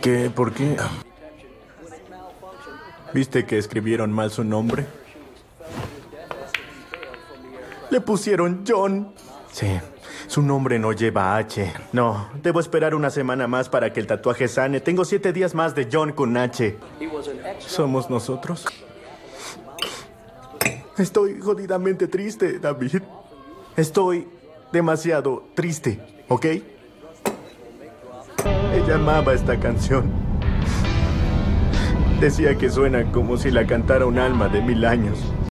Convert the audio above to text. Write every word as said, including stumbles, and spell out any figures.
¿Qué? ¿Por qué? ¿Viste que escribieron mal su nombre? Le pusieron John. Sí, su nombre no lleva H. No, debo esperar una semana más para que el tatuaje sane. Tengo siete días más de John con H. ¿Somos nosotros? Estoy jodidamente triste, David. Estoy demasiado triste, ¿ok? Ella amaba esta canción. Decía que suena como si la cantara un alma de mil años.